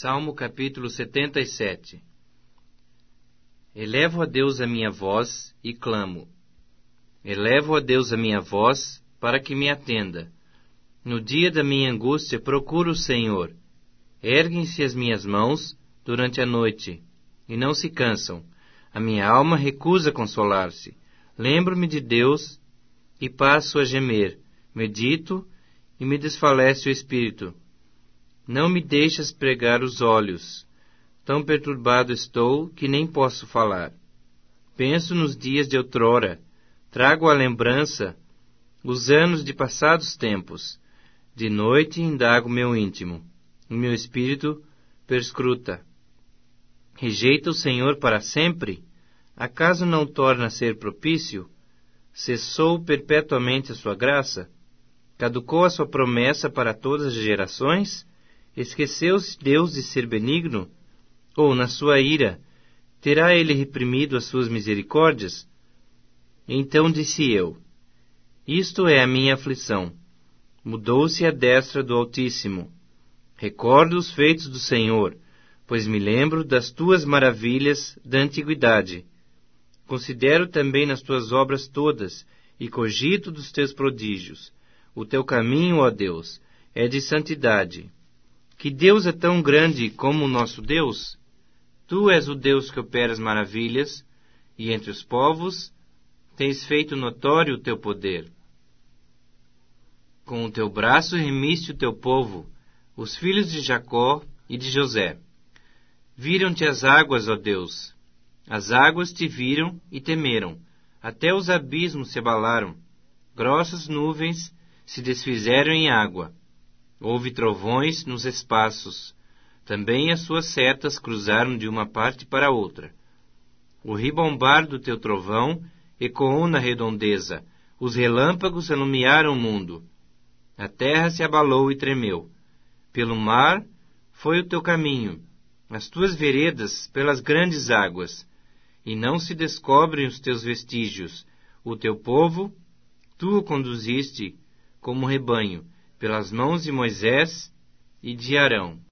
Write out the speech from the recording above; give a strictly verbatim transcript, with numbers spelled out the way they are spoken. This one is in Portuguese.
Salmo capítulo setenta e sete. Elevo a Deus a minha voz e clamo. Elevo a Deus a minha voz para que me atenda. No dia da minha angústia procuro o Senhor. Erguem-se as minhas mãos durante a noite e não se cansam. A minha alma recusa consolar-se. Lembro-me de Deus e passo a gemer. Medito e me desfalece o espírito. Não me deixas pregar os olhos. Tão perturbado estou que nem posso falar. Penso nos dias de outrora. Trago à lembrança os anos de passados tempos. De noite indago meu íntimo. O meu espírito perscruta. Rejeita o Senhor para sempre? Acaso não torna a ser propício? Cessou perpetuamente a sua graça? Caducou a sua promessa para todas as gerações? Esqueceu-se Deus de ser benigno? Ou, na sua ira, terá ele reprimido as suas misericórdias? Então disse eu, isto é a minha aflição. Mudou-se a destra do Altíssimo. Recordo os feitos do Senhor, pois me lembro das tuas maravilhas da antiguidade. Considero também nas tuas obras todas, e cogito dos teus prodígios. O teu caminho, ó Deus, é de santidade. Que Deus é tão grande como o nosso Deus? Tu és o Deus que opera as maravilhas, e entre os povos tens feito notório o teu poder. Com o teu braço remiste o teu povo, os filhos de Jacó e de José. Viram-te as águas, ó Deus. As águas te viram e temeram. Até os abismos se abalaram. Grossas nuvens se desfizeram em água. Houve trovões nos espaços. Também as suas setas cruzaram de uma parte para outra. O ribombar do teu trovão ecoou na redondeza. Os relâmpagos alumiaram o mundo. A terra se abalou e tremeu. Pelo mar foi o teu caminho, as tuas veredas pelas grandes águas. E não se descobrem os teus vestígios. O teu povo, tu o conduziste como rebanho, pelas mãos de Moisés e de Arão.